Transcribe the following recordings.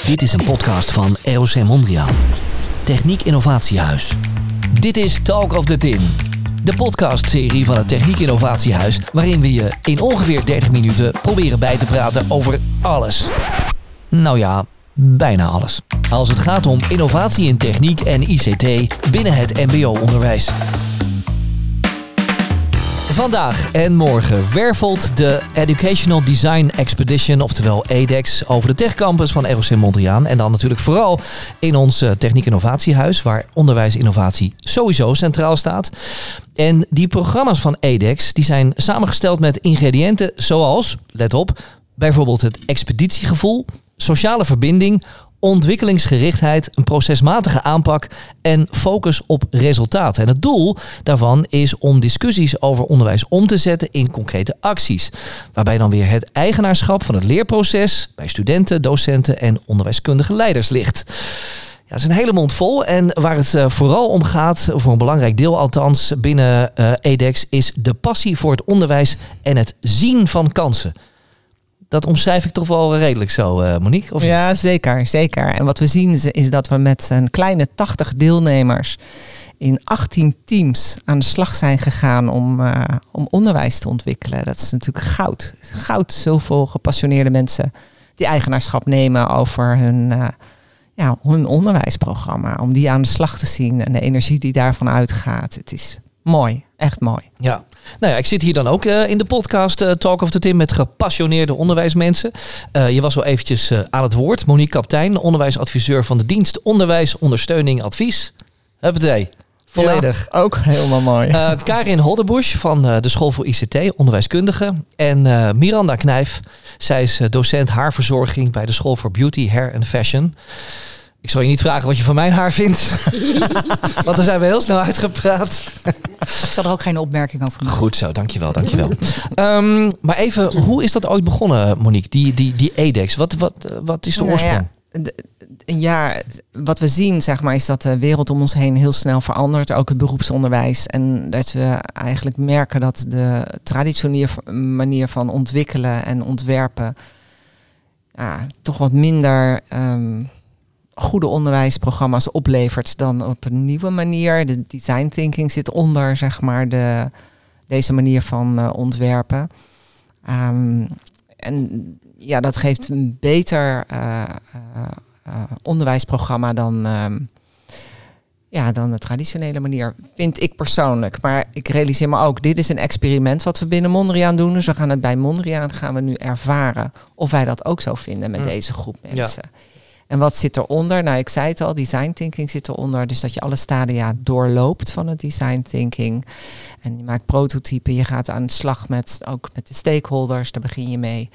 Dit is een podcast van ROC Mondriaan. Techniek Innovatiehuis. Dit is Talk of the Tin. De podcastserie van het Techniek Innovatiehuis, waarin we je in ongeveer 30 minuten proberen bij te praten over alles. Nou ja, bijna alles. Als het gaat om innovatie in techniek en ICT binnen het mbo-onderwijs. Vandaag en morgen wervelt de Educational Design Expedition, oftewel EDEX, over de techcampus van ROC Mondriaan. En dan natuurlijk vooral in ons Techniek Innovatiehuis, waar onderwijsinnovatie sowieso centraal staat. En die programma's van EDEX die zijn samengesteld met ingrediënten zoals, let op, bijvoorbeeld het expeditiegevoel, sociale verbinding, ontwikkelingsgerichtheid, een procesmatige aanpak en focus op resultaten. En het doel daarvan is om discussies over onderwijs om te zetten in concrete acties. Waarbij dan weer het eigenaarschap van het leerproces bij studenten, docenten en onderwijskundige leiders ligt. Ja, dat is een hele mond vol. En waar het vooral om gaat, voor een belangrijk deel althans binnen EDEX, is de passie voor het onderwijs en het zien van kansen. Dat omschrijf ik toch wel redelijk zo, Monique? Of ja, niet? Zeker. En wat we zien is dat we met een kleine 80 deelnemers in 18 teams aan de slag zijn gegaan om onderwijs te ontwikkelen. Dat is natuurlijk goud. Goud, zoveel gepassioneerde mensen die eigenaarschap nemen over hun onderwijsprogramma. Om die aan de slag te zien en de energie die daarvan uitgaat. Het is mooi, echt mooi. Ja. Nou ja, ik zit hier dan ook in de podcast Talk of the Tin met gepassioneerde onderwijsmensen. Je was wel eventjes aan het woord. Monique Kaptein, onderwijsadviseur van de dienst Onderwijs, Ondersteuning, Advies. Huppatee, volledig. Ja, ook helemaal mooi. Karin Hoddebusch van de School voor ICT, onderwijskundige. En Miranda Knijf, zij is docent haarverzorging bij de School voor Beauty, Hair and Fashion. Ik zal je niet vragen wat je van mijn haar vindt. Want daar zijn we heel snel uitgepraat. Ik zal er ook geen opmerking over maken. Goed zo, dankjewel. Maar even, hoe is dat ooit begonnen, Monique? Die EDEX, wat is de oorsprong? Wat we zien, zeg maar, is dat de wereld om ons heen heel snel verandert. Ook het beroepsonderwijs. En dat we eigenlijk merken dat de traditionele manier van ontwikkelen en ontwerpen toch wat minder goede onderwijsprogramma's oplevert dan op een nieuwe manier. De design thinking zit onder, zeg maar, deze manier van ontwerpen. En ja, dat geeft een beter onderwijsprogramma dan de traditionele manier, vind ik persoonlijk. Maar ik realiseer me ook, dit is een experiment wat we binnen Mondriaan doen. Dus we gaan het bij Mondriaan gaan we nu ervaren of wij dat ook zo vinden met deze groep mensen. Ja. En wat zit eronder? Nou, ik zei het al, design thinking zit eronder. Dus dat je alle stadia doorloopt van het design thinking. En je maakt prototypen, je gaat aan de slag ook met de stakeholders, daar begin je mee.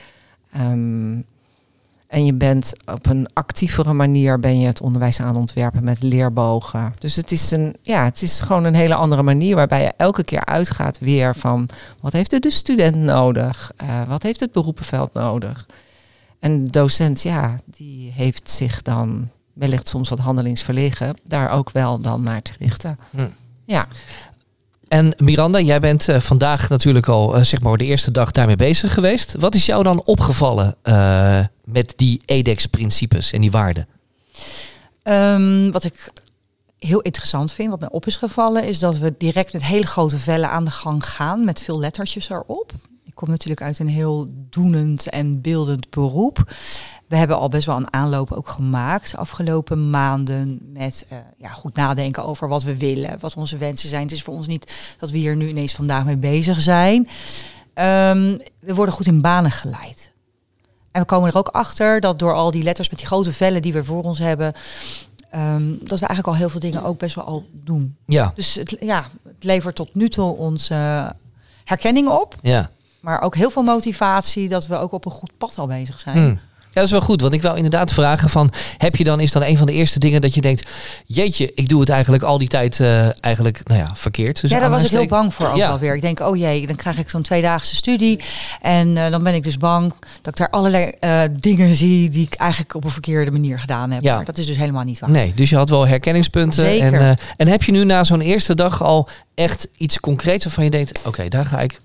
En je bent op een actievere manier het onderwijs aan het ontwerpen met leerbogen. Dus het is gewoon een hele andere manier waarbij je elke keer uitgaat weer van wat heeft de student nodig? Wat heeft het beroepenveld nodig? En de docent, die heeft zich dan wellicht soms wat handelingsverlegen, daar ook wel dan naar te richten. Ja. En Miranda, jij bent vandaag natuurlijk al de eerste dag daarmee bezig geweest. Wat is jou dan opgevallen met die EDEX-principes en die waarden? Wat ik heel interessant vind, wat mij op is gevallen, is dat we direct met hele grote vellen aan de gang gaan met veel lettertjes erop. Ik kom natuurlijk uit een heel doenend en beeldend beroep. We hebben al best wel een aanloop ook gemaakt de afgelopen maanden met goed nadenken over wat we willen, wat onze wensen zijn. Het is voor ons niet dat we hier nu ineens vandaag mee bezig zijn. We worden goed in banen geleid. En we komen er ook achter dat door al die letters met die grote vellen die we voor ons hebben, dat we eigenlijk al heel veel dingen ook best wel al doen. Ja. Dus het levert tot nu toe onze herkenning op. Ja. Maar ook heel veel motivatie dat we ook op een goed pad al bezig zijn. Ja, dat is wel goed. Want ik wil inderdaad vragen van, is dan een van de eerste dingen dat je denkt, jeetje, ik doe het eigenlijk al die tijd verkeerd. Dus daar was ik heel bang voor ook alweer. Ik denk, dan krijg ik zo'n 2-daagse studie. En dan ben ik dus bang dat ik daar allerlei dingen zie die ik eigenlijk op een verkeerde manier gedaan heb. Ja. Maar dat is dus helemaal niet waar. Nee, dus je had wel herkenningspunten. Zeker. En heb je nu na zo'n eerste dag al echt iets concreets waarvan je denkt, oké, daar ga ik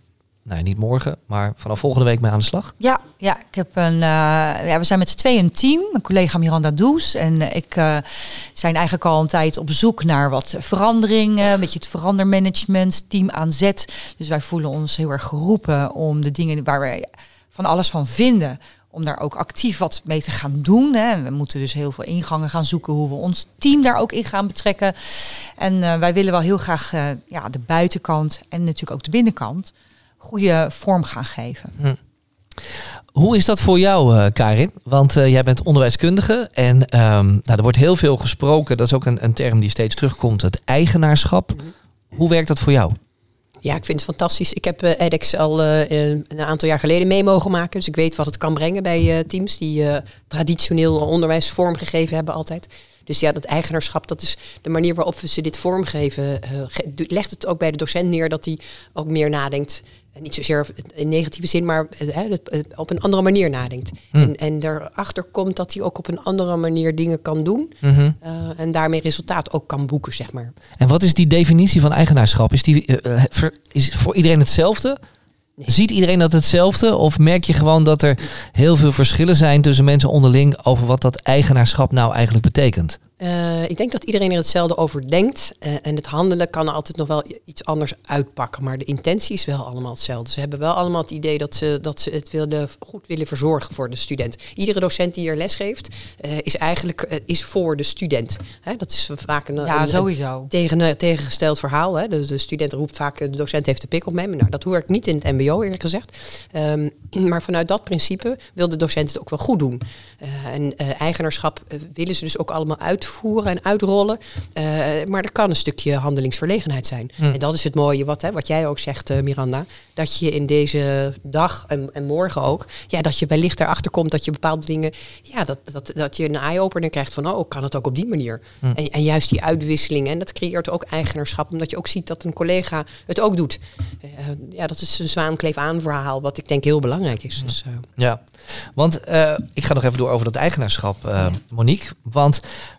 nou niet morgen, maar vanaf volgende week mee aan de slag? Ja, ik heb we zijn met z'n tweeën een team. Mijn collega Miranda Does en ik zijn eigenlijk al een tijd op zoek naar wat veranderingen. Een beetje het verandermanagement, team aan zet. Dus wij voelen ons heel erg geroepen om de dingen waar wij van alles van vinden, om daar ook actief wat mee te gaan doen. Hè. We moeten dus heel veel ingangen gaan zoeken hoe we ons team daar ook in gaan betrekken. En wij willen wel heel graag de buitenkant en natuurlijk ook de binnenkant goede vorm gaan geven. Hoe is dat voor jou, Karin? Want jij bent onderwijskundige en er wordt heel veel gesproken. Dat is ook een term die steeds terugkomt, het eigenaarschap. Hoe werkt dat voor jou? Ja, ik vind het fantastisch. Ik heb edX al een aantal jaar geleden mee mogen maken. Dus ik weet wat het kan brengen bij teams die traditioneel onderwijs vormgegeven hebben altijd. Dus ja, dat eigenaarschap, dat is de manier waarop we ze dit vormgeven. Legt het ook bij de docent neer dat hij ook meer nadenkt. Niet zozeer in negatieve zin, maar op een andere manier nadenkt. En daarachter komt dat hij ook op een andere manier dingen kan doen. En daarmee resultaat ook kan boeken, zeg maar. En wat is die definitie van eigenaarschap? Is het voor iedereen hetzelfde? Nee. Ziet iedereen dat hetzelfde? Of merk je gewoon dat er heel veel verschillen zijn tussen mensen onderling over wat dat eigenaarschap nou eigenlijk betekent? Ik denk dat iedereen er hetzelfde over denkt. En het handelen kan altijd nog wel iets anders uitpakken. Maar de intentie is wel allemaal hetzelfde. Ze hebben wel allemaal het idee dat ze het goed willen verzorgen voor de student. Iedere docent die hier les geeft, is voor de student. Dat is vaak een tegengesteld verhaal. Hè. De student roept vaak, de docent heeft de pik op mij. Nou, dat hoor ik niet in het mbo eerlijk gezegd. Maar vanuit dat principe wil de docent het ook wel goed doen. Eigenaarschap willen ze dus ook allemaal uitvoeren en uitrollen. Maar er kan een stukje handelingsverlegenheid zijn. En dat is het mooie wat jij ook zegt, Miranda. Dat je in deze dag en morgen ook, dat je wellicht erachter komt dat je bepaalde dingen, dat je een eye-opener krijgt van, kan het ook op die manier. En juist die uitwisseling. En dat creëert ook eigenaarschap, omdat je ook ziet dat een collega het ook doet. Dat is een zwaankleef-aan verhaal, wat ik denk heel belangrijk is. Dus, Ja, want ik ga nog even door over dat eigenaarschap, Monique. Want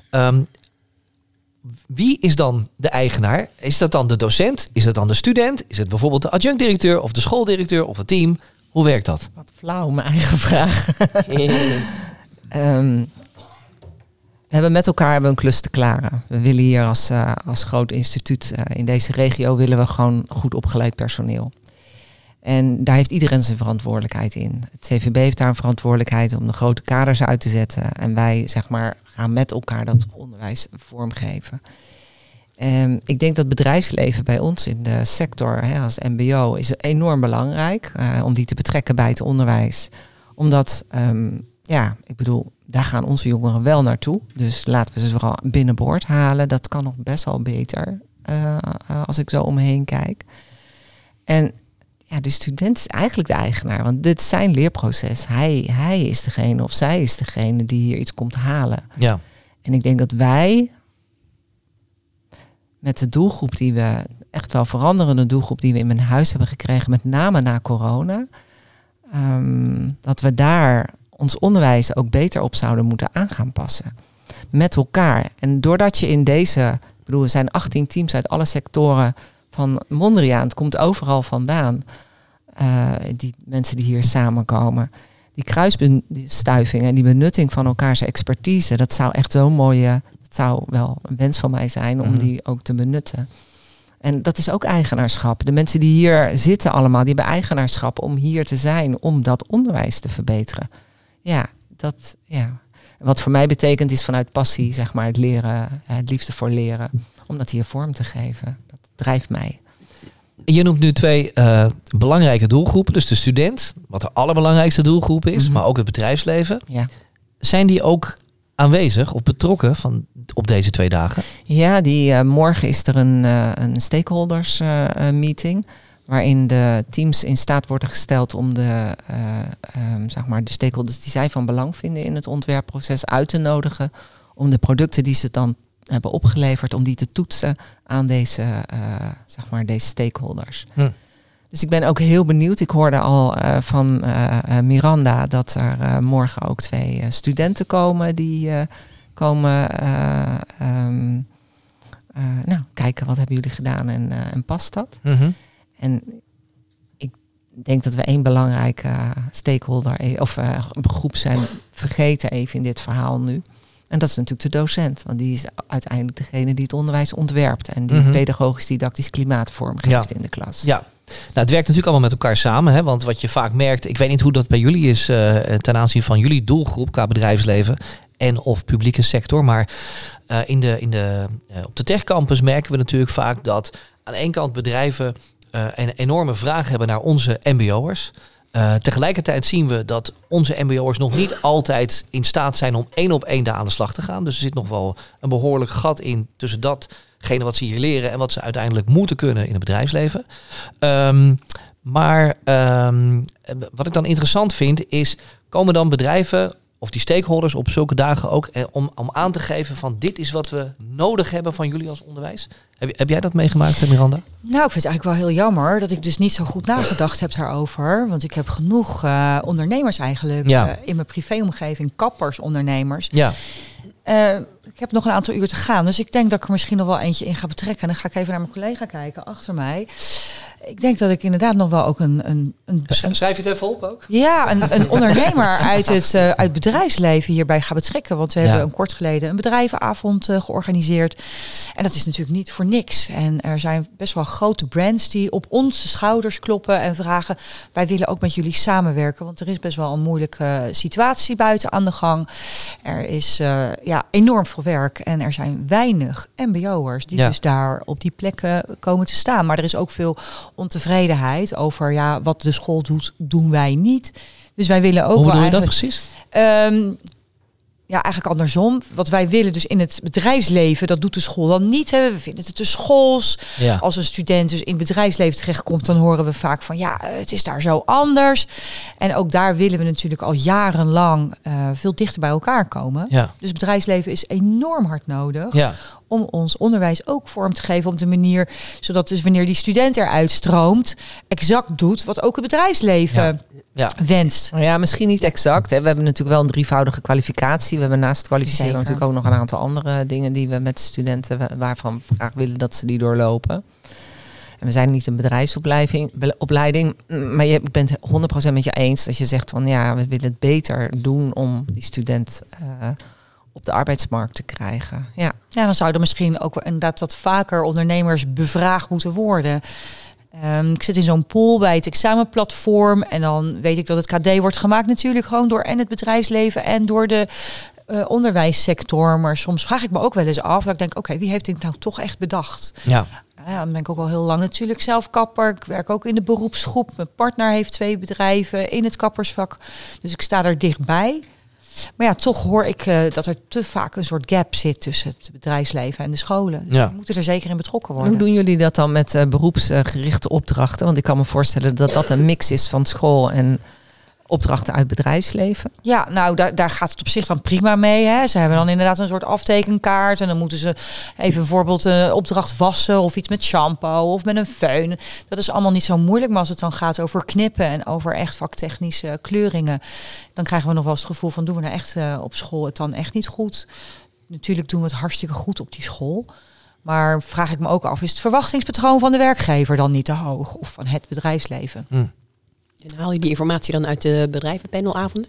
wie is dan de eigenaar? Is dat dan de docent? Is dat dan de student? Is het bijvoorbeeld de adjunct-directeur of de schooldirecteur of het team? Hoe werkt dat? Wat flauw, mijn eigen vraag. We hebben met elkaar een klus te klaren. We willen hier als groot instituut in deze regio willen we gewoon goed opgeleid personeel. En daar heeft iedereen zijn verantwoordelijkheid in. Het CVB heeft daar een verantwoordelijkheid om de grote kaders uit te zetten. En wij gaan met elkaar dat onderwijs vormgeven. Ik denk dat bedrijfsleven bij ons in de sector als mbo is enorm belangrijk. Om die te betrekken bij het onderwijs. Omdat, daar gaan onze jongeren wel naartoe. Dus laten we ze vooral binnenboord halen. Dat kan nog best wel beter als ik zo om me heen kijk. En de student is eigenlijk de eigenaar, want dit is zijn leerproces. Hij is degene of zij is degene die hier iets komt halen. Ja. En ik denk dat wij met de doelgroep die we, echt wel veranderende doelgroep die we in mijn huis hebben gekregen, met name na corona, dat we daar ons onderwijs ook beter op zouden moeten aan gaan passen. Met elkaar. En doordat je in deze, er zijn 18 teams uit alle sectoren van Mondriaan, het komt overal vandaan. Die mensen die hier samenkomen. Die kruisbestuiving en die benutting van elkaars expertise, dat zou echt zo'n mooie, dat zou wel een wens van mij zijn om die ook te benutten. En dat is ook eigenaarschap. De mensen die hier zitten allemaal, die hebben eigenaarschap om hier te zijn, om dat onderwijs te verbeteren. Wat voor mij betekent is vanuit passie, het leren, het liefde voor leren, om dat hier vorm te geven. Dat drijft mij. Je noemt nu 2 belangrijke doelgroepen. Dus de student, wat de allerbelangrijkste doelgroep is, maar ook het bedrijfsleven. Ja. Zijn die ook aanwezig of betrokken op deze 2 dagen? Ja, morgen is er een stakeholders meeting. Waarin de teams in staat worden gesteld om de stakeholders die zij van belang vinden in het ontwerpproces uit te nodigen. Om de producten die ze dan hebben opgeleverd, om die te toetsen aan deze stakeholders. Dus ik ben ook heel benieuwd. Ik hoorde al van Miranda dat er morgen ook 2 studenten komen die komen kijken wat hebben jullie gedaan en past dat. En denk dat we één belangrijke stakeholder of groep zijn vergeten even in dit verhaal nu. En dat is natuurlijk de docent. Want die is uiteindelijk degene die het onderwijs ontwerpt. En die pedagogisch-didactisch klimaat vormgeeft in de klas. Ja. Nou, het werkt natuurlijk allemaal met elkaar samen. Hè? Want wat je vaak merkt, ik weet niet hoe dat bij jullie is ten aanzien van jullie doelgroep qua bedrijfsleven en of publieke sector. Maar op de techcampus merken we natuurlijk vaak dat aan de ene kant bedrijven een enorme vraag hebben naar onze mbo'ers. Tegelijkertijd zien we dat onze mbo'ers nog niet altijd in staat zijn om 1 op 1 daar aan de slag te gaan. Dus er zit nog wel een behoorlijk gat in tussen datgene wat ze hier leren en wat ze uiteindelijk moeten kunnen in het bedrijfsleven. Maar wat ik dan interessant vind is, komen dan bedrijven of die stakeholders op zulke dagen ook om aan te geven van dit is wat we nodig hebben van jullie als onderwijs? Heb jij dat meegemaakt, Miranda? Nou, ik vind het eigenlijk wel heel jammer dat ik dus niet zo goed nagedacht heb daarover. Want ik heb genoeg ondernemers eigenlijk in mijn privéomgeving, kappersondernemers. Ja. Ik heb nog een aantal uur te gaan, dus ik denk dat ik er misschien nog wel eentje in ga betrekken. En dan ga ik even naar mijn collega kijken achter mij. Ik denk dat ik inderdaad nog wel ook Schrijf je het even op ook? Ja, een ondernemer uit het bedrijfsleven hierbij ga betrekken. Want we hebben kort geleden een bedrijvenavond georganiseerd. En dat is natuurlijk niet voor niks. En er zijn best wel grote brands die op onze schouders kloppen en vragen, wij willen ook met jullie samenwerken. Want er is best wel een moeilijke situatie buiten aan de gang. Er is enorm veel werk en er zijn weinig mbo'ers die dus daar op die plekken komen te staan. Maar er is ook veel ontevredenheid over wat de school doet, doen wij niet. Dus wij willen ook. Hoe doe je dat precies? Eigenlijk andersom. Wat wij willen dus in het bedrijfsleven, dat doet de school dan niet. Hè. We vinden het te schools. Ja. Als een student dus in het bedrijfsleven terechtkomt, dan horen we vaak van het is daar zo anders. En ook daar willen we natuurlijk al jarenlang veel dichter bij elkaar komen. Ja. Dus het bedrijfsleven is enorm hard nodig om ons onderwijs ook vorm te geven op de manier, zodat dus wanneer die student eruit stroomt, exact doet wat ook het bedrijfsleven wenst. Ja, misschien niet exact. Hè. We hebben natuurlijk wel een 3-voudige kwalificatie. We hebben naast het kwalificeren natuurlijk ook nog een aantal andere dingen die we met studenten waarvan we graag willen dat ze die doorlopen. En we zijn niet een bedrijfsopleiding, maar ik ben het 100% met je eens dat je zegt van we willen het beter doen om die student op de arbeidsmarkt te krijgen. Ja, dan zouden misschien ook inderdaad wat vaker ondernemers bevraagd moeten worden. Ik zit in zo'n pool bij het examenplatform en dan weet ik dat het KD wordt gemaakt natuurlijk gewoon door en het bedrijfsleven en door de onderwijssector. Maar soms vraag ik me ook wel eens af dat ik denk, oké, wie heeft dit nou toch echt bedacht? Ja. Dan ben ik ook al heel lang natuurlijk zelf kapper. Ik werk ook in de beroepsgroep. Mijn partner heeft 2 bedrijven in het kappersvak. Dus ik sta er dichtbij. Maar toch hoor ik dat er te vaak een soort gap zit tussen het bedrijfsleven en de scholen. Dus we moeten er zeker in betrokken worden. Hoe doen jullie dat dan met beroepsgerichte opdrachten? Want ik kan me voorstellen dat dat een mix is van school en opdrachten uit bedrijfsleven. Ja, nou daar gaat het op zich dan prima mee. Hè. Ze hebben dan inderdaad een soort aftekenkaart en dan moeten ze even bijvoorbeeld een opdracht wassen of iets met shampoo of met een föhn. Dat is allemaal niet zo moeilijk, maar als het dan gaat over knippen en over echt vaktechnische kleuringen, dan krijgen we nog wel eens het gevoel van doen we nou echt op school het dan echt niet goed. Natuurlijk doen we het hartstikke goed op die school. Maar vraag ik me ook af, is het verwachtingspatroon van de werkgever dan niet te hoog of van het bedrijfsleven? En haal je die informatie dan uit de bedrijvenpanelavonden?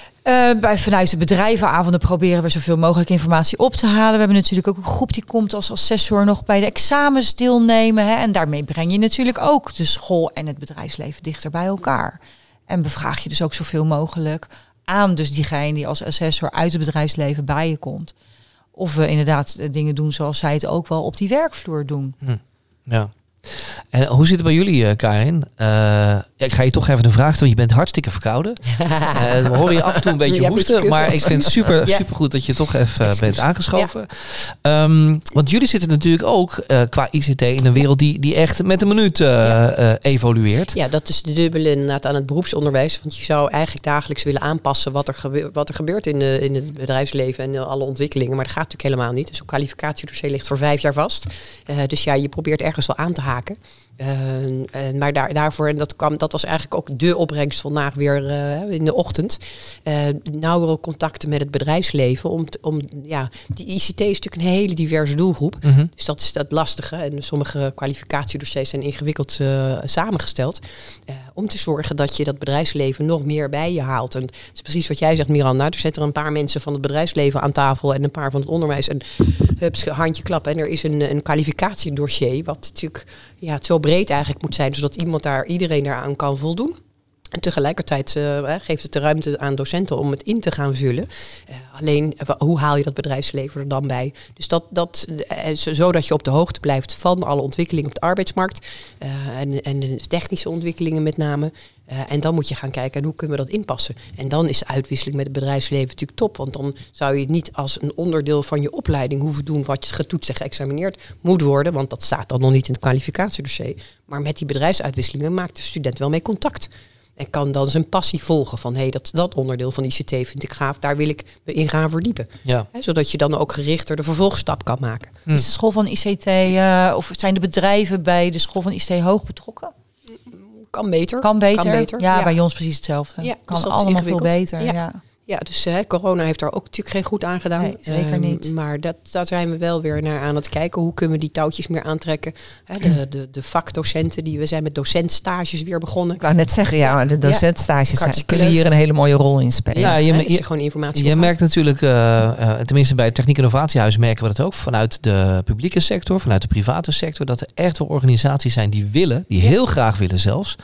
Vanuit de bedrijvenavonden proberen we zoveel mogelijk informatie op te halen. We hebben natuurlijk ook een groep die komt als assessor nog bij de examens deelnemen. Hè? En daarmee breng je natuurlijk ook de school en het bedrijfsleven dichter bij elkaar. En bevraag je dus ook zoveel mogelijk aan dus diegene die als assessor uit het bedrijfsleven bij je komt. Of we inderdaad dingen doen zoals zij het ook wel op die werkvloer doen. Ja. En hoe zit het bij jullie, Karin? Ik ga je toch even een vraag stellen. Je bent hartstikke verkouden. We horen je af en toe een beetje hoesten. Maar ik vind het super goed dat je toch even bent aangeschoven. Ja. Want jullie zitten natuurlijk ook qua ICT in een wereld die echt met een minuut evolueert. Ja, dat is de dubbele inderdaad aan het beroepsonderwijs. Want je zou eigenlijk dagelijks willen aanpassen wat er gebeurt in het bedrijfsleven en alle ontwikkelingen. Maar dat gaat natuurlijk helemaal niet. Dus een kwalificatiedossier ligt voor 5 jaar vast. Dus je probeert ergens wel aan te haken. Maar daarvoor, en dat was eigenlijk ook de opbrengst vandaag weer in de ochtend. Nauwere contacten met het bedrijfsleven. Die ICT is natuurlijk een hele diverse doelgroep. Mm-hmm. Dus dat is dat lastige. En sommige kwalificatiedossiers zijn ingewikkeld samengesteld. Om te zorgen dat je dat bedrijfsleven nog meer bij je haalt. En dat is precies wat jij zegt, Miranda. Er zitten een paar mensen van het bedrijfsleven aan tafel en een paar van het onderwijs. En hups, handje klappen. En er is een kwalificatiedossier, wat natuurlijk het zo breed eigenlijk moet zijn, zodat iedereen daaraan kan voldoen. En tegelijkertijd geeft het de ruimte aan docenten om het in te gaan vullen. Alleen, hoe haal je dat bedrijfsleven er dan bij? Dus zodat je op de hoogte blijft van alle ontwikkelingen op de arbeidsmarkt. En de technische ontwikkelingen met name. En dan moet je gaan kijken, hoe kunnen we dat inpassen? En dan is de uitwisseling met het bedrijfsleven natuurlijk top. Want dan zou je het niet als een onderdeel van je opleiding hoeven doen wat je getoetst en geëxamineerd moet worden. Want dat staat dan nog niet in het kwalificatiedossier. Maar met die bedrijfsuitwisselingen maakt de student wel mee contact. En kan dan zijn passie volgen van dat onderdeel van ICT vind ik gaaf, daar wil ik me in gaan verdiepen. Ja. Zodat je dan ook gerichter de vervolgstap kan maken. Is de school van ICT of zijn de bedrijven bij de school van ICT hoog betrokken? Kan beter. Kan beter. Ja, bij ons precies hetzelfde. Ja, kan dus allemaal veel beter. Ja, dus corona heeft daar ook natuurlijk geen goed aan gedaan. Nee, zeker niet. Maar daar zijn we wel weer naar aan het kijken. Hoe kunnen we die touwtjes meer aantrekken? De vakdocenten, we zijn met docentstages weer begonnen. Ik wou net zeggen, de docentstages kunnen hier een hele mooie rol in spelen. Ja, je gewoon informatie je merkt natuurlijk, tenminste bij het Techniek Innovatiehuis merken we dat ook vanuit de publieke sector, vanuit de private sector, dat er echt wel organisaties zijn die heel graag willen zelfs.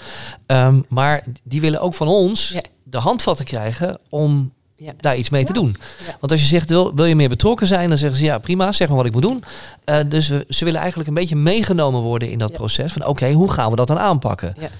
Maar die willen ook van ons de handvatten krijgen om daar iets mee te doen. Ja. Want als je zegt, wil je meer betrokken zijn, dan zeggen ze, ja prima, zeg maar wat ik moet doen. Dus ze willen eigenlijk een beetje meegenomen worden in dat proces. Van oké, hoe gaan we dat dan aanpakken? Ja.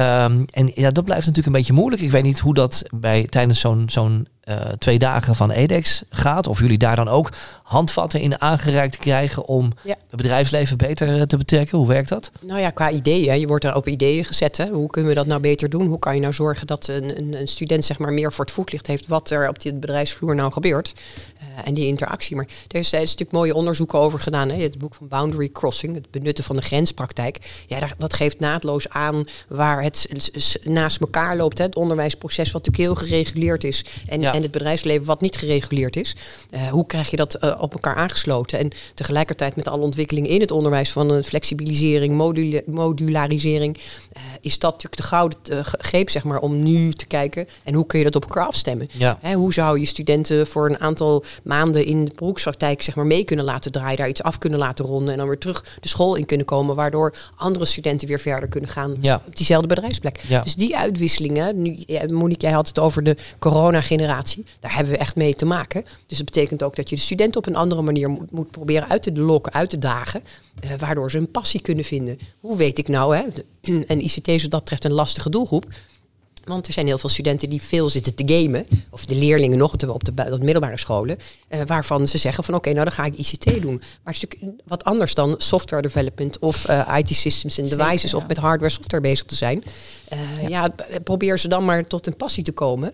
En dat blijft natuurlijk een beetje moeilijk. Ik weet niet hoe dat tijdens zo'n 2 dagen van edX gaat. Of jullie daar dan ook handvatten in aangereikt krijgen om het bedrijfsleven beter te betrekken. Hoe werkt dat? Nou ja, qua ideeën. Je wordt daar op ideeën gezet. Hè. Hoe kunnen we dat nou beter doen? Hoe kan je nou zorgen dat een student zeg maar meer voor het voetlicht heeft wat er op die bedrijfsvloer nou gebeurt? En die interactie. Maar er is natuurlijk mooie onderzoeken over gedaan. Hè. Het boek van Boundary Crossing, het benutten van de grenspraktijk. Ja, dat geeft naadloos aan waar het naast elkaar loopt. Hè. Het onderwijsproces wat natuurlijk heel gereguleerd is. En het bedrijfsleven wat niet gereguleerd is. Hoe krijg je dat op elkaar aangesloten? En tegelijkertijd met alle ontwikkelingen in het onderwijs van flexibilisering, modularisering. Is dat natuurlijk de gouden greep zeg maar, om nu te kijken. En hoe kun je dat op elkaar afstemmen? Ja. Hoe zou je studenten voor een aantal maanden in de beroepspraktijk zeg maar mee kunnen laten draaien, daar iets af kunnen laten ronden en dan weer terug de school in kunnen komen, waardoor andere studenten weer verder kunnen gaan op diezelfde bedrijfsplek. Ja. Dus die uitwisselingen, Monique, jij had het over de corona-generatie, daar hebben we echt mee te maken. Dus dat betekent ook dat je de studenten op een andere manier moet proberen uit te lokken, uit te dagen, waardoor ze een passie kunnen vinden. Hoe weet ik nou, en ICT is wat dat betreft een lastige doelgroep. Want er zijn heel veel studenten die veel zitten te gamen. Of de leerlingen nog op de middelbare scholen. Waarvan ze zeggen van oké, nou dan ga ik ICT doen. Maar het is natuurlijk wat anders dan software development. Of IT systems en devices. Of met hardware software bezig te zijn. Probeer ze dan maar tot een passie te komen.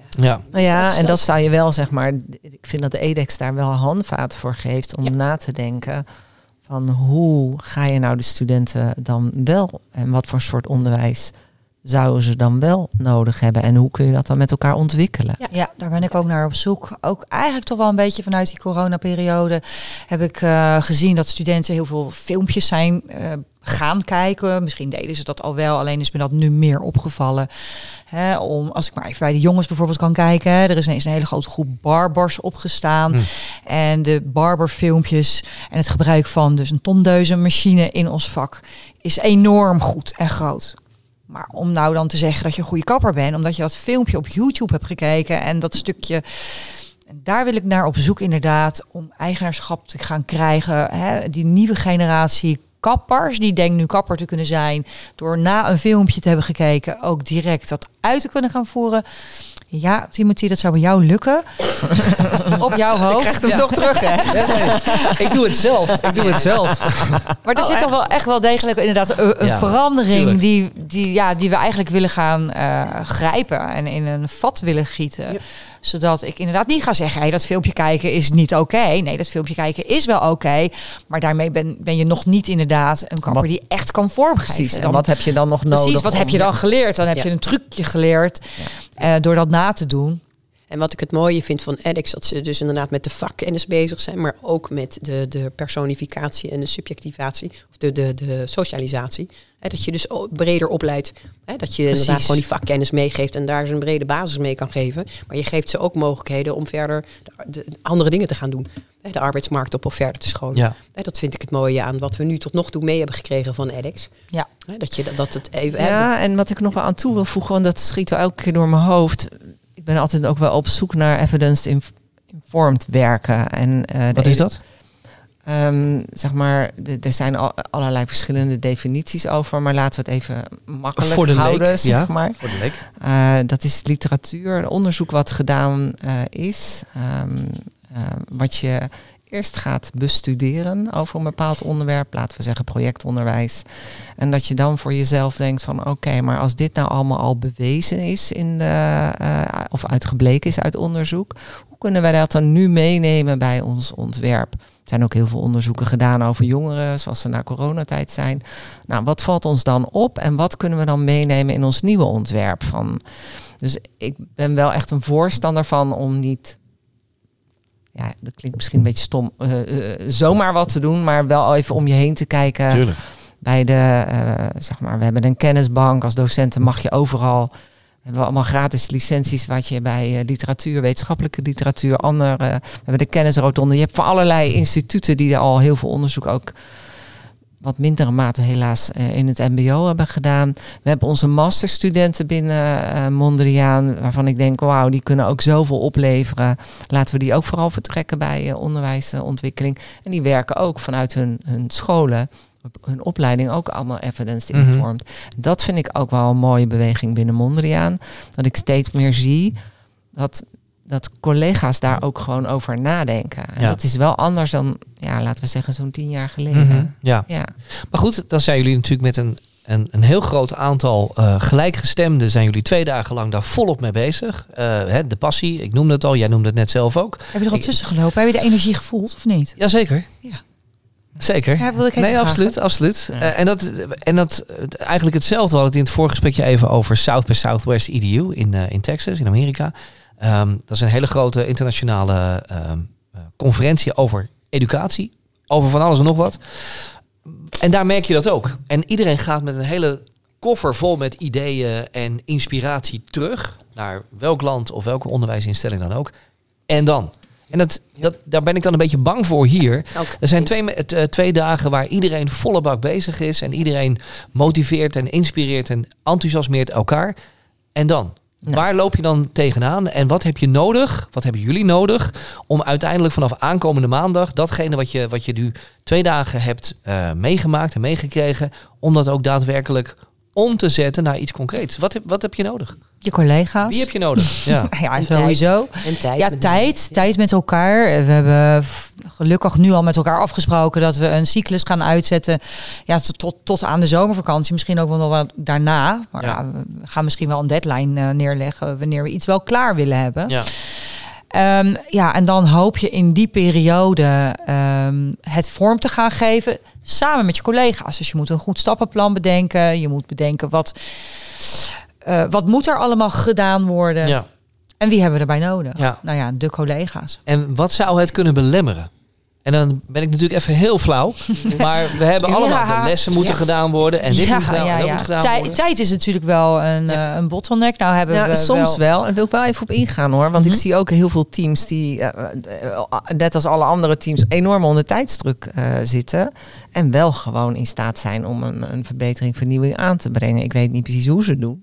En dat zou je wel zeg maar. Ik vind dat de edX daar wel handvaat voor geeft om na te denken. Van hoe ga je nou de studenten dan wel. En wat voor soort onderwijs zouden ze dan wel nodig hebben? En hoe kun je dat dan met elkaar ontwikkelen? Ja, daar ben ik ook naar op zoek. Ook eigenlijk toch wel een beetje vanuit die coronaperiode heb ik gezien dat studenten heel veel filmpjes zijn gaan kijken. Misschien deden ze dat al wel, alleen is me dat nu meer opgevallen. Als ik maar even bij de jongens bijvoorbeeld kan kijken. Er is ineens een hele grote groep barbers opgestaan. En de barberfilmpjes en het gebruik van dus een tondeuzenmachine in ons vak is enorm goed en groot. Maar om nou dan te zeggen dat je een goede kapper bent, omdat je dat filmpje op YouTube hebt gekeken en dat stukje, en daar wil ik naar op zoek inderdaad, om eigenaarschap te gaan krijgen. Die nieuwe generatie kappers, die denkt nu kapper te kunnen zijn, door na een filmpje te hebben gekeken, ook direct dat uit te kunnen gaan voeren. Ja, Timothy, dat zou bij jou lukken. Op jouw hoofd. Je krijgt hem toch terug, hè? Nee. Ik doe het zelf. Maar er zit toch wel echt wel degelijk inderdaad een verandering die we eigenlijk willen gaan grijpen en in een vat willen gieten. Ja. Zodat ik inderdaad niet ga zeggen, hey, dat filmpje kijken is niet oké. Nee, dat filmpje kijken is wel oké. Maar daarmee ben je nog niet inderdaad een kapper die echt kan vormgeven. Precies, en wat heb je dan nog nodig? Precies, wat heb je dan geleerd? Dan heb je een trucje geleerd door dat na te doen. En wat ik het mooie vind van edX, dat ze dus inderdaad met de vakkennis bezig zijn, maar ook met de personificatie en de subjectivatie, of de socialisatie. Dat je dus breder opleidt. Dat je inderdaad gewoon die vakkennis meegeeft en daar ze een brede basis mee kan geven. Maar je geeft ze ook mogelijkheden om verder de andere dingen te gaan doen. De arbeidsmarkt op of verder te scholen. Ja. Dat vind ik het mooie aan wat we nu tot nog toe mee hebben gekregen van edX. Ja. Dat het even en wat ik nog wel aan toe wil voegen, want dat schiet wel elke keer door mijn hoofd. Ik ben altijd ook wel op zoek naar evidence-informed werken. En, wat is dat? Zeg maar, er zijn allerlei verschillende definities over, maar laten we het even makkelijk voor de houden. leek, zeg maar. Voor de leek. Dat is literatuur, een onderzoek wat gedaan is. Wat je eerst gaat bestuderen over een bepaald onderwerp, laten we zeggen projectonderwijs. En dat je dan voor jezelf denkt van oké, maar als dit nou allemaal al bewezen is of uitgebleken is uit onderzoek, hoe kunnen wij dat dan nu meenemen bij ons ontwerp? Er zijn ook heel veel onderzoeken gedaan over jongeren, zoals ze na coronatijd zijn. Nou, wat valt ons dan op en wat kunnen we dan meenemen in ons nieuwe ontwerp? Dus ik ben wel echt een voorstander van om niet, ja, dat klinkt misschien een beetje stom, zomaar wat te doen, maar wel even om je heen te kijken. Tuurlijk. Bij zeg maar, we hebben een kennisbank. Als docenten mag je overal. We hebben allemaal gratis licenties wat je bij literatuur, wetenschappelijke literatuur, andere. We hebben de kennisrotonde. Je hebt voor allerlei instituten die er al heel veel onderzoek ook wat mindere mate helaas in het mbo hebben gedaan. We hebben onze masterstudenten binnen Mondriaan, waarvan ik denk, wauw, die kunnen ook zoveel opleveren. Laten we die ook vooral vertrekken bij onderwijsontwikkeling. En die werken ook vanuit hun scholen, hun opleiding ook allemaal evidence-informed. Dat vind ik ook wel een mooie beweging binnen Mondriaan. Dat ik steeds meer zie dat collega's daar ook gewoon over nadenken. En dat is wel anders dan, ja, laten we zeggen, zo'n 10 jaar geleden. Ja. Maar goed, dan zijn jullie natuurlijk met een heel groot aantal gelijkgestemden. Zijn jullie 2 dagen lang daar volop mee bezig. De passie, ik noemde het al, jij noemde het net zelf ook. Heb je er al tussen gelopen? Heb je de energie gevoeld of niet? Jazeker. Ja. Zeker. Ja, wil ik even vragen. Absoluut. Ja. En dat eigenlijk hetzelfde. We hadden het in het voorgesprekje even over South by Southwest EDU in Texas, in Amerika. Dat is een hele grote internationale conferentie over educatie. Over van alles en nog wat. En daar merk je dat ook. En iedereen gaat met een hele koffer vol met ideeën en inspiratie terug naar welk land of welke onderwijsinstelling dan ook. En dan? En daar ben ik dan een beetje bang voor hier. Er zijn 2 dagen waar iedereen volle bak bezig is. En iedereen motiveert en inspireert en enthousiasmeert elkaar. En dan? Ja. Waar loop je dan tegenaan? En wat heb je nodig? Wat hebben jullie nodig? Om uiteindelijk vanaf aankomende maandag datgene wat je nu 2 dagen hebt meegemaakt en meegekregen, om dat ook daadwerkelijk om te zetten naar iets concreets. Wat heb je nodig? Je collega's. Wie heb je nodig? Ja, ja, sowieso. En tijd. Ja, tijd met elkaar. We hebben gelukkig nu al met elkaar afgesproken dat we een cyclus gaan uitzetten. Ja, tot aan de zomervakantie. Misschien ook wel nog wat daarna. Maar we gaan misschien wel een deadline neerleggen wanneer we iets wel klaar willen hebben. Ja. En dan hoop je in die periode het vorm te gaan geven samen met je collega's. Dus je moet een goed stappenplan bedenken. Je moet bedenken wat moet er allemaal gedaan worden. Ja. En wie hebben we erbij nodig? Ja. Nou ja, de collega's. En wat zou het kunnen belemmeren? En dan ben ik natuurlijk even heel flauw. Maar we hebben allemaal de lessen moeten gedaan worden. En dit moet gedaan worden. Tijd is natuurlijk wel een bottleneck. Nou hebben we soms wel. En wil ik wel even op ingaan hoor. Want ik zie ook heel veel teams die, net als alle andere teams, enorm onder tijdsdruk zitten. En wel gewoon in staat zijn om een verbetering, vernieuwing aan te brengen. Ik weet niet precies hoe ze het doen.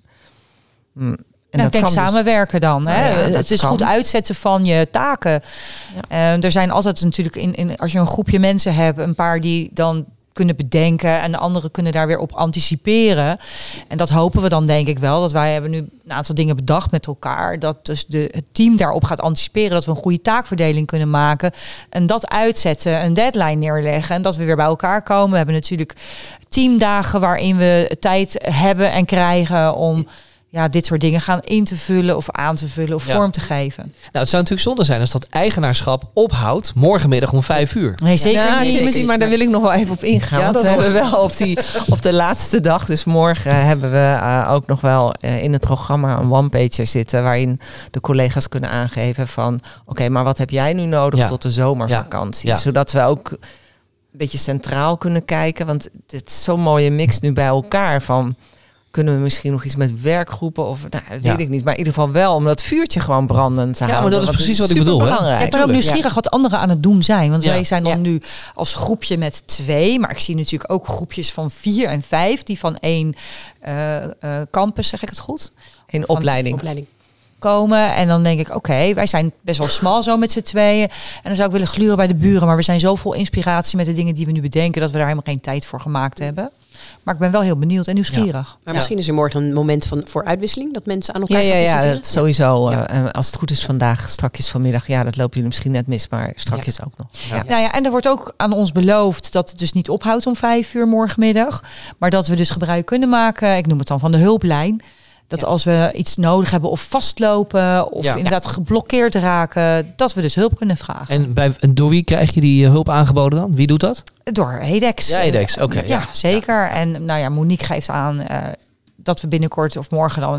En ik denk samenwerken dan. Hè? Het is goed uitzetten van je taken. Ja. Er zijn altijd natuurlijk, als je een groepje mensen hebt, een paar die dan kunnen bedenken en de anderen kunnen daar weer op anticiperen. En dat hopen we dan denk ik wel. Dat wij hebben nu een aantal dingen bedacht met elkaar. Dat dus het team daarop gaat anticiperen. Dat we een goede taakverdeling kunnen maken. En dat uitzetten, een deadline neerleggen. En dat we weer bij elkaar komen. We hebben natuurlijk teamdagen waarin we tijd hebben en krijgen om dit soort dingen gaan in te vullen of aan te vullen of vorm te geven. Nou, het zou natuurlijk zonde zijn als dat eigenaarschap ophoudt morgenmiddag om 5:00. Nee, zeker niet. Maar daar wil ik nog wel even op ingaan. Ja, want we hebben wel op de laatste dag, dus morgen hebben we ook nog wel in het programma een one-pager zitten waarin de collega's kunnen aangeven van oké, maar wat heb jij nu nodig tot de zomervakantie? Ja. Zodat we ook een beetje centraal kunnen kijken, want het is zo'n mooie mix nu bij elkaar van kunnen we misschien nog iets met werkgroepen of weet ik niet. Maar in ieder geval wel om dat vuurtje gewoon brandend te houden. Maar dat is precies wat ik bedoel. Hè? Ik ben ook nieuwsgierig wat anderen aan het doen zijn. Want wij zijn dan nu als groepje met 2. Maar ik zie natuurlijk ook groepjes van 4 en 5. Die van 1 campus, zeg ik het goed? In opleiding. Komen. En dan denk ik, oké, wij zijn best wel smal zo met z'n tweeën. En dan zou ik willen gluren bij de buren. Maar we zijn zo vol inspiratie met de dingen die we nu bedenken dat we daar helemaal geen tijd voor gemaakt hebben. Maar ik ben wel heel benieuwd en nieuwsgierig. Ja. Maar misschien is er morgen een moment voor uitwisseling. Dat mensen aan elkaar gaan presenteren. Dat sowieso. Als het goed is vandaag, strakjes vanmiddag. Ja, dat lopen jullie misschien net mis, maar strakjes ook nog. Ja. Nou ja, en er wordt ook aan ons beloofd dat het dus niet ophoudt om 5:00 morgenmiddag. Maar dat we dus gebruik kunnen maken. Ik noem het dan van de hulplijn. Dat als we iets nodig hebben of vastlopen of inderdaad geblokkeerd raken, dat we dus hulp kunnen vragen. En door wie krijg je die hulp aangeboden dan? Wie doet dat? Door HEDEX. Ja, HEDEX, oké. Ja, zeker. Ja. En Monique geeft aan dat we binnenkort of morgen dan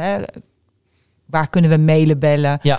waar kunnen we mailen, bellen. Ja.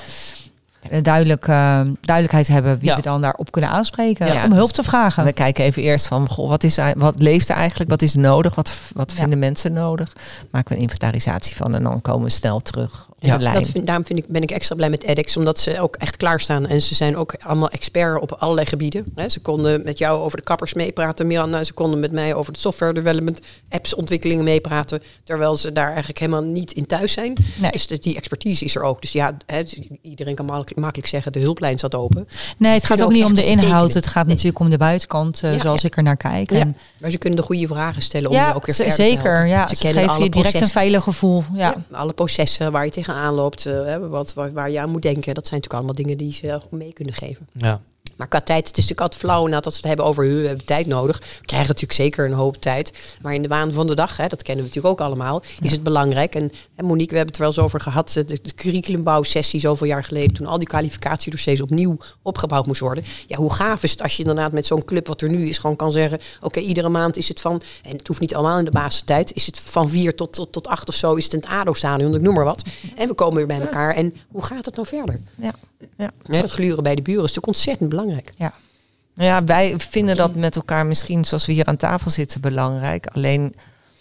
Duidelijkheid hebben wie we dan daarop kunnen aanspreken om hulp te vragen. We kijken even eerst van wat leeft er eigenlijk, wat is nodig, wat vinden mensen nodig. Maken we een inventarisatie van en dan komen we snel terug. Daarom ben ik extra blij met edX, omdat ze ook echt klaarstaan. En ze zijn ook allemaal expert op allerlei gebieden. Ze konden met jou over de kappers meepraten, Miranda. Ze konden met mij over de software development, apps ontwikkelingen meepraten. Terwijl ze daar eigenlijk helemaal niet in thuis zijn. Nee. Dus die expertise is er ook. Dus iedereen kan makkelijk zeggen, de hulplijn staat open. Nee, het gaat ook niet om de inhoud. Het gaat natuurlijk om de buitenkant, zoals ik er naar kijk. Ja. Maar ze kunnen de goede vragen stellen om je ook weer verder zeker, te helpen. Ja, ze geven je direct een veilig gevoel. Ja. Alle processen waar je tegenaan loopt, waar je aan moet denken. Dat zijn natuurlijk allemaal dingen die ze mee kunnen geven. Ja. Maar qua tijd, het is natuurlijk altijd flauw nadat ze het hebben over we hebben tijd nodig. We krijgen natuurlijk zeker een hoop tijd. Maar in de waan van de dag, dat kennen we natuurlijk ook allemaal, is het belangrijk. En Monique, we hebben het er wel eens over gehad, de curriculumbouwsessie zoveel jaar geleden, toen al die kwalificatiedossiers opnieuw opgebouwd moest worden. Ja, hoe gaaf is het als je inderdaad met zo'n club wat er nu is, gewoon kan zeggen, oké, iedere maand is het van, en het hoeft niet allemaal in de basistijd, is het van 4 tot 8 of zo, is het in het ADO-stadion, ik noem maar wat. En we komen weer bij elkaar. En hoe gaat het nou verder? Dat gluren bij de buren is natuurlijk ontzettend belangrijk. Ja, wij vinden dat met elkaar misschien zoals we hier aan tafel zitten belangrijk. Alleen,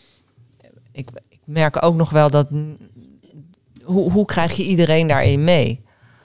ik merk ook nog wel dat hoe krijg je iedereen daarin mee?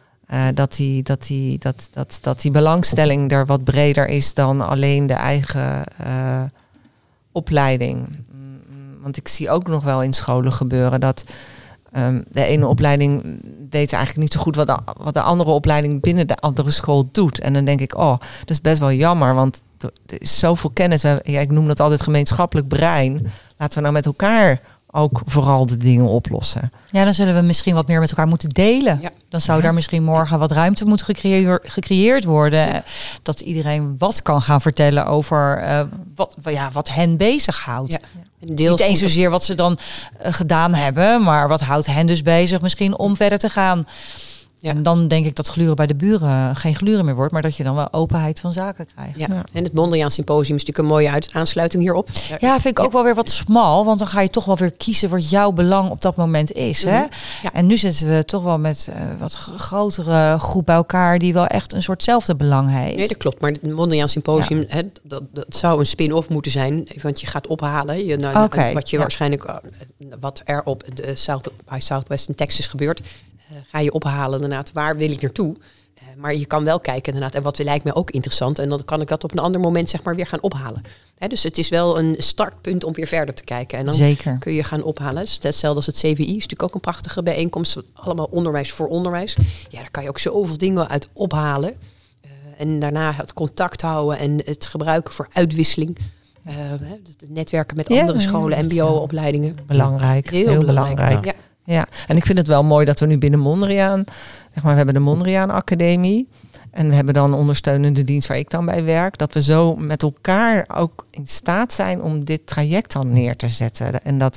Dat die belangstelling er wat breder is dan alleen de eigen opleiding. Want ik zie ook nog wel in scholen gebeuren dat de ene opleiding weet eigenlijk niet zo goed wat de andere opleiding binnen de andere school doet. En dan denk ik, dat is best wel jammer, want er is zoveel kennis. Ik noem dat altijd gemeenschappelijk brein. Laten we nou met elkaar ook vooral de dingen oplossen. Ja, dan zullen we misschien wat meer met elkaar moeten delen. Ja. Dan zou daar misschien morgen wat ruimte moeten gecreëerd worden. Ja. Dat iedereen wat kan gaan vertellen over wat hen bezighoudt. Ja. Niet eens zozeer wat ze dan gedaan hebben, maar wat houdt hen dus bezig misschien om verder te gaan. Ja. En dan denk ik dat gluren bij de buren geen gluren meer wordt, maar dat je dan wel openheid van zaken krijgt. Ja. Ja. En het Mondriaan Symposium is natuurlijk een mooie aansluiting hierop. Ja, vind ik ook wel weer wat smal, want dan ga je toch wel weer kiezen wat jouw belang op dat moment is. Hè? Ja. En nu zitten we toch wel met wat grotere groep bij elkaar die wel echt een soortzelfde belang heeft. Nee, dat klopt. Maar het Mondriaan Symposium, dat zou een spin-off moeten zijn, want je gaat ophalen. Wat je waarschijnlijk, wat er op de Southwestern Texas gebeurt, ga je ophalen inderdaad, waar wil ik naartoe? Maar je kan wel kijken inderdaad, en wat lijkt mij ook interessant, en dan kan ik dat op een ander moment zeg maar weer gaan ophalen. Dus het is wel een startpunt om weer verder te kijken. En dan kun je gaan ophalen. Dus hetzelfde als het CVI is natuurlijk ook een prachtige bijeenkomst. Allemaal onderwijs voor onderwijs. Ja, daar kan je ook zoveel dingen uit ophalen. En daarna het contact houden en het gebruiken voor uitwisseling. Het netwerken met andere scholen, mbo-opleidingen. Belangrijk, heel belangrijk. Ja. Ja, en ik vind het wel mooi dat we nu binnen Mondriaan, we hebben de Mondriaan Academie en we hebben dan ondersteunende dienst waar ik dan bij werk, dat we zo met elkaar ook in staat zijn om dit traject dan neer te zetten. En dat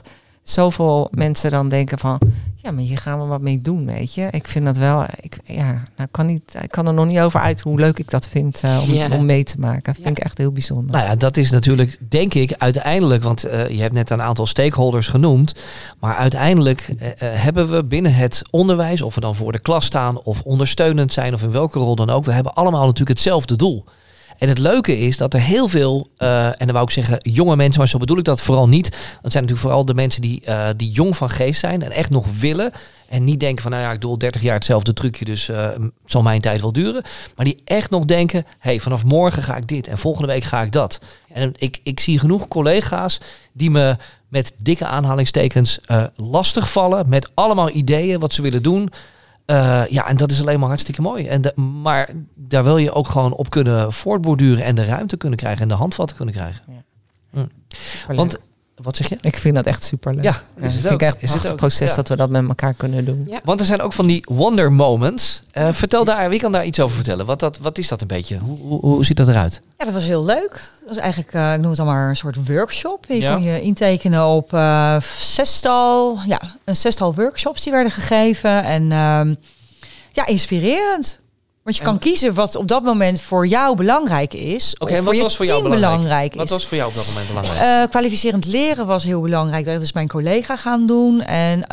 zoveel mensen dan denken van, ja, maar hier gaan we wat mee doen, weet je. Ik vind dat wel, ik kan er nog niet over uit hoe leuk ik dat vind om mee te maken. Dat vind ik echt heel bijzonder. Nou ja, dat is natuurlijk, denk ik, uiteindelijk, want je hebt net een aantal stakeholders genoemd, maar uiteindelijk hebben we binnen het onderwijs, of we dan voor de klas staan of ondersteunend zijn of in welke rol dan ook, we hebben allemaal natuurlijk hetzelfde doel. En het leuke is dat er heel veel, en dan wou ik zeggen jonge mensen, maar zo bedoel ik dat vooral niet. Dat zijn natuurlijk vooral de mensen die jong van geest zijn en echt nog willen. En niet denken van, nou ja, ik doe al 30 jaar hetzelfde trucje, dus het zal mijn tijd wel duren. Maar die echt nog denken, hey, vanaf morgen ga ik dit en volgende week ga ik dat. En ik zie genoeg collega's die me met dikke aanhalingstekens lastig vallen. Met allemaal ideeën wat ze willen doen. En dat is alleen maar hartstikke mooi. Maar daar wil je ook gewoon op kunnen voortborduren en de ruimte kunnen krijgen en de handvatten kunnen krijgen. Ja. Want, wat zeg je? Ik vind dat echt superleuk. Ja, ik vind echt een prachtig proces dat we dat met elkaar kunnen doen. Ja. Want er zijn ook van die wonder moments. Vertel daar, wie kan daar iets over vertellen? Wat is dat een beetje? Hoe ziet dat eruit? Ja, dat was heel leuk. Dat was eigenlijk, ik noem het dan maar een soort workshop. Je kon je intekenen op een zestal workshops die werden gegeven. En inspirerend. Want je kan kiezen wat op dat moment voor jou belangrijk is. Oké, en wat was voor jou belangrijk? Wat was voor jou op dat moment belangrijk? Kwalificerend leren was heel belangrijk. Dat is mijn collega gaan doen. En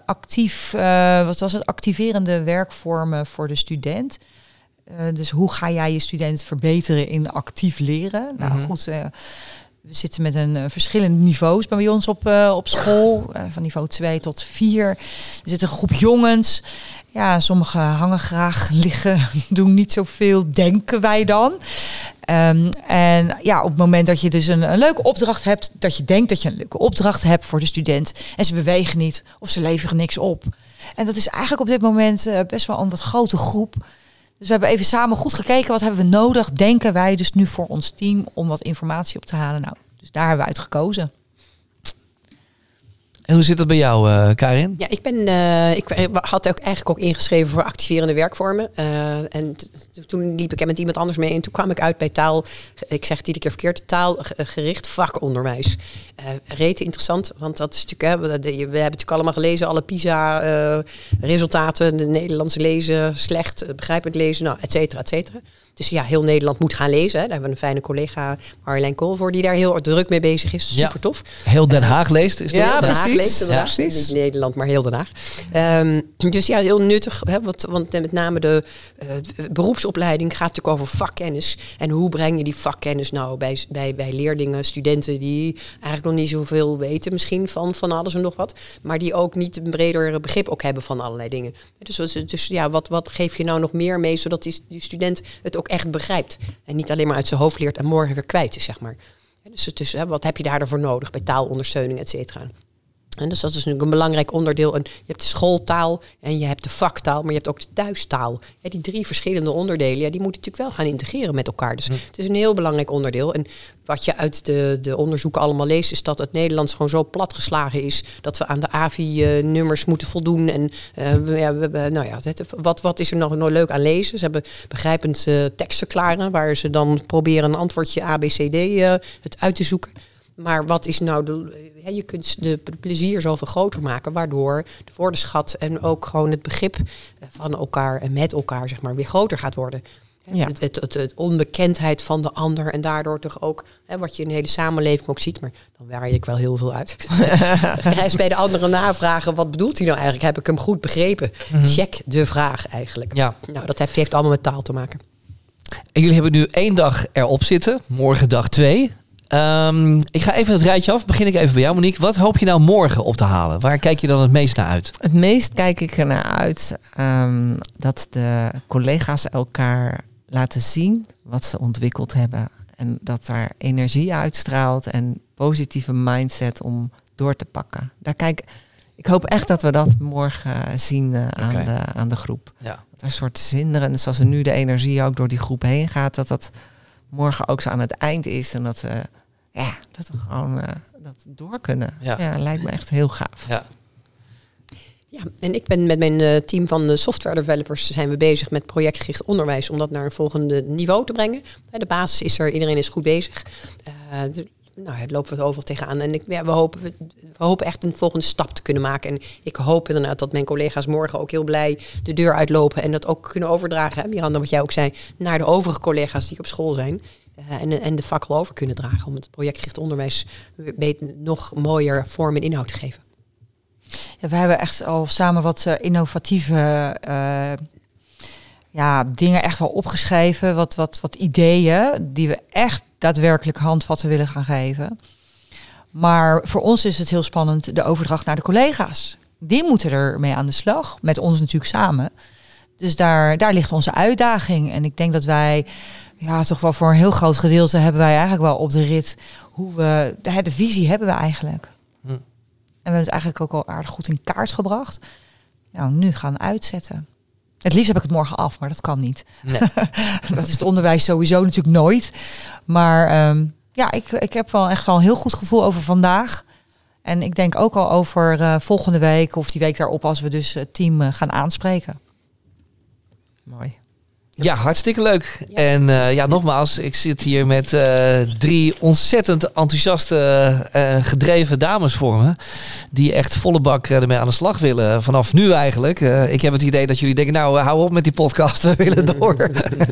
activerende werkvormen voor de student. Dus hoe ga jij je student verbeteren in actief leren? Nou goed, we zitten met verschillende niveaus bij ons op school. Van niveau 2 tot 4. Er zit een groep jongens. Ja, sommigen hangen graag, liggen, doen niet zoveel, denken wij dan. Op het moment dat je dus een leuke opdracht hebt, dat je denkt dat je een leuke opdracht hebt voor de student en ze bewegen niet of ze leveren niks op. En dat is eigenlijk op dit moment best wel een wat grote groep. Dus we hebben even samen goed gekeken, wat hebben we nodig, denken wij dus nu voor ons team om wat informatie op te halen. Nou, dus daar hebben we uit gekozen. En hoe zit het bij jou, Karin? Ja, ik had ook eigenlijk ook ingeschreven voor activerende werkvormen. En toen liep ik er met iemand anders mee en toen kwam ik uit bij taal. Ik zeg het iedere keer verkeerd, taalgericht vakonderwijs. Rete interessant, want dat is natuurlijk, we hebben natuurlijk allemaal gelezen, alle PISA-resultaten, de Nederlandse lezen, slecht, begrijpelijk lezen, nou, et cetera, et cetera. Dus ja, heel Nederland moet gaan lezen. Hè. Daar hebben we een fijne collega, Marjolein Kool, voor die daar heel druk mee bezig is. Super tof. Heel Den Haag leest. Is ja, Den Haag leest. Ja, precies. Niet Nederland, maar heel Den Haag. Dus ja, heel nuttig. Hè, want met name de beroepsopleiding gaat natuurlijk over vakkennis. En hoe breng je die vakkennis nou bij leerlingen, studenten die eigenlijk nog niet zoveel weten misschien van alles en nog wat. Maar die ook niet een breder begrip ook hebben van allerlei dingen. Dus ja, wat geef je nou nog meer mee, zodat die student het ook echt begrijpt. En niet alleen maar uit zijn hoofd leert en morgen weer kwijt is, zeg maar. Dus wat heb je daarvoor nodig bij taalondersteuning, et cetera. En dus dat is natuurlijk een belangrijk onderdeel. En je hebt de schooltaal en je hebt de vaktaal, maar je hebt ook de thuistaal. Ja, die 3 verschillende onderdelen, ja, die moeten natuurlijk wel gaan integreren met elkaar. Dus het is een heel belangrijk onderdeel. En wat je uit de onderzoeken allemaal leest, is dat het Nederlands gewoon zo platgeslagen is dat we aan de AVI-nummers moeten voldoen. En wat is er nog leuk aan lezen? Ze hebben begrijpend teksten klaren, waar ze dan proberen een antwoordje ABCD het uit te zoeken. Maar wat is nou je kunt de plezier zoveel groter maken, waardoor de woordenschat en ook gewoon het begrip van elkaar en met elkaar, zeg maar, weer groter gaat worden. Ja. Het onbekendheid van de ander en daardoor toch ook, wat je in de hele samenleving ook ziet, maar dan waai ik wel heel veel uit. Reis bij de anderen navragen, wat bedoelt hij nou eigenlijk? Heb ik hem goed begrepen? Check de vraag eigenlijk. Ja. Nou, dat heeft allemaal met taal te maken. En jullie hebben nu 1 dag erop zitten, morgen dag 2. Ik ga even het rijtje af. Begin ik even bij jou, Monique. Wat hoop je nou morgen op te halen? Waar kijk je dan het meest naar uit? Het meest kijk ik er naar uit dat de collega's elkaar laten zien wat ze ontwikkeld hebben. En dat daar energie uitstraalt en positieve mindset om door te pakken. Ik hoop echt dat we dat morgen zien aan de groep. Ja. Dat er een soort zinderend, zoals er nu de energie ook door die groep heen gaat, dat morgen ook zo aan het eind is en dat we gewoon dat door kunnen. Ja, lijkt me echt heel gaaf. Ja. Ja, en ik ben met mijn team van de software developers zijn we bezig met projectgericht onderwijs om dat naar een volgende niveau te brengen. De basis is er, iedereen is goed bezig. lopen we overal tegenaan. En we hopen echt een volgende stap te kunnen maken. En ik hoop inderdaad dat mijn collega's morgen ook heel blij de deur uitlopen en dat ook kunnen overdragen, hè, Miranda, wat jij ook zei, naar de overige collega's die op school zijn. En de fakkel over kunnen dragen om het projectgericht onderwijs nog mooier vorm en inhoud te geven. Ja, we hebben echt al samen wat innovatieve dingen echt wel opgeschreven. Wat ideeën die we echt daadwerkelijk handvatten willen gaan geven. Maar voor ons is het heel spannend de overdracht naar de collega's. Die moeten ermee aan de slag, met ons natuurlijk samen. Dus daar ligt onze uitdaging. En ik denk dat wij toch wel voor een heel groot gedeelte hebben wij eigenlijk wel op de rit hoe we de visie hebben we eigenlijk. En we hebben het eigenlijk ook al aardig goed in kaart gebracht. Nou, nu gaan uitzetten. Het liefst heb ik het morgen af, maar dat kan niet. Nee. Dat is het onderwijs sowieso natuurlijk nooit. Maar ik heb wel echt al een heel goed gevoel over vandaag. En ik denk ook al over volgende week of die week daarop als we dus het team gaan aanspreken. Mooi. Ja, hartstikke leuk. Ja. En nogmaals, ik zit hier met 3 ontzettend enthousiaste, gedreven dames voor me. Die echt volle bak ermee aan de slag willen. Vanaf nu eigenlijk. Ik heb het idee dat jullie denken, nou hou op met die podcast, we willen door.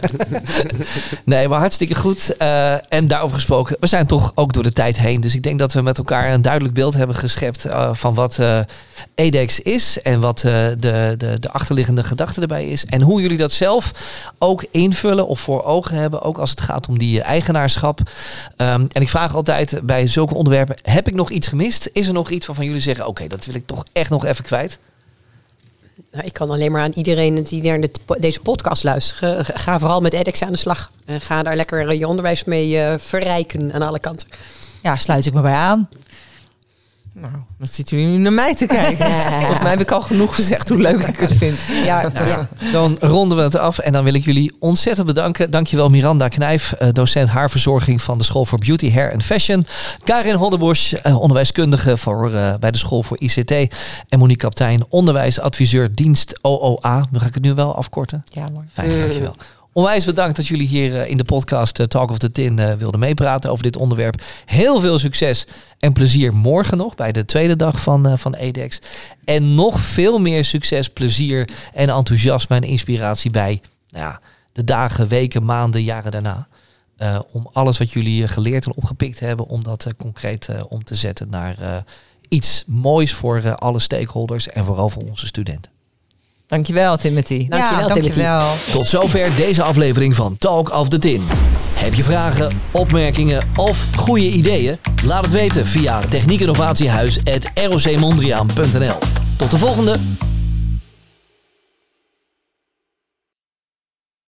Nee, maar hartstikke goed. En daarover gesproken, we zijn toch ook door de tijd heen. Dus ik denk dat we met elkaar een duidelijk beeld hebben geschept van wat edX is. En wat de achterliggende gedachte erbij is. En hoe jullie dat zelf ook invullen of voor ogen hebben, ook als het gaat om die eigenaarschap. En ik vraag altijd bij zulke onderwerpen, heb ik nog iets gemist? Is er nog iets waarvan jullie zeggen, oké, dat wil ik toch echt nog even kwijt? Nou, ik kan alleen maar aan iedereen die naar deze podcast luistert. Ga vooral met edX aan de slag. En ga daar lekker je onderwijs mee verrijken aan alle kanten. Ja, sluit ik me bij aan. Nou, dan zitten jullie nu naar mij te kijken. Ja. Volgens mij heb ik al genoeg gezegd hoe leuk ik het vind. Dan ronden we het af en dan wil ik jullie ontzettend bedanken. Dankjewel Miranda Knijf, docent haarverzorging van de School voor Beauty, Hair and Fashion. Karin Hondenbosch, onderwijskundige bij de School voor ICT. En Monique Kaptein, onderwijsadviseur dienst OOA. Nu ga ik het nu wel afkorten. Ja, mooi. Fijn, dankjewel. Onwijs bedankt dat jullie hier in de podcast Talk of the Tin wilden meepraten over dit onderwerp. Heel veel succes en plezier morgen nog bij de tweede dag van edX. En nog veel meer succes, plezier en enthousiasme en inspiratie bij de dagen, weken, maanden, jaren daarna. Om alles wat jullie geleerd en opgepikt hebben, om dat concreet om te zetten naar iets moois voor alle stakeholders en vooral voor onze studenten. Dankjewel, Timothy. Dankjewel. Tot zover deze aflevering van Talk of the Tin. Heb je vragen, opmerkingen of goede ideeën? Laat het weten via techniekinnovatiehuis@rocmondriaan.nl. Tot de volgende!